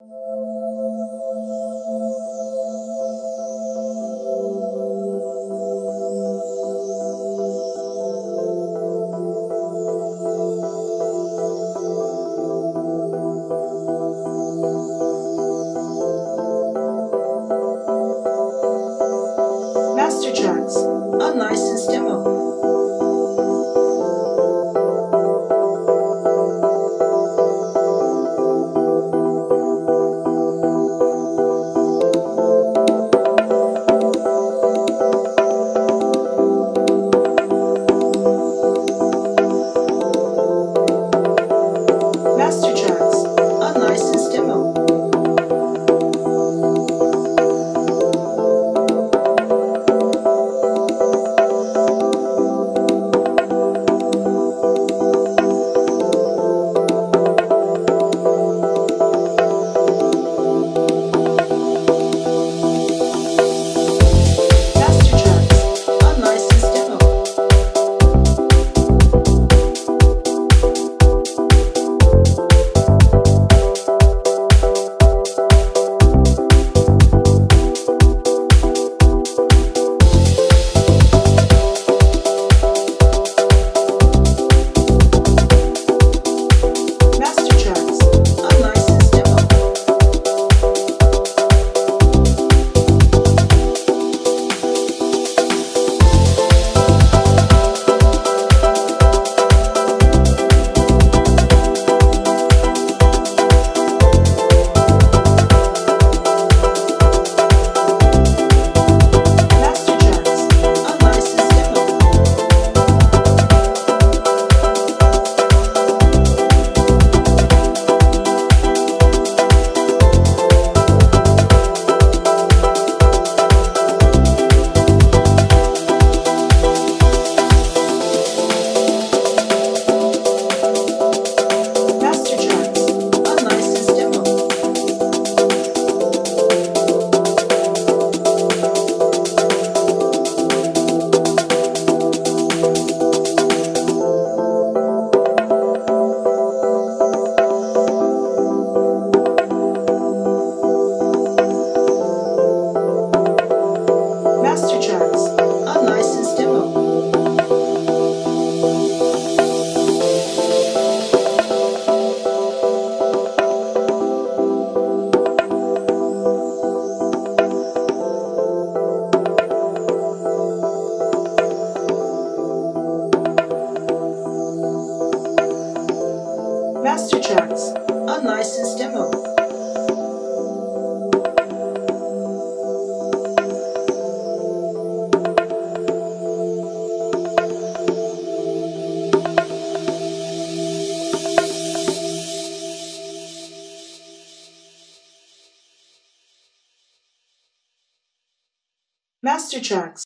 Master Tracks, unlicensed demo. Master Tracks, unlicensed demo. Master Tracks, unlicensed demo. Master Tracks, unlicensed demo. Master Tracks, unlicensed demo. Master Tracks, unlicensed demo. Master Tracks, unlicensed demo. Master Tracks, unlicensed demo. Master Tracks.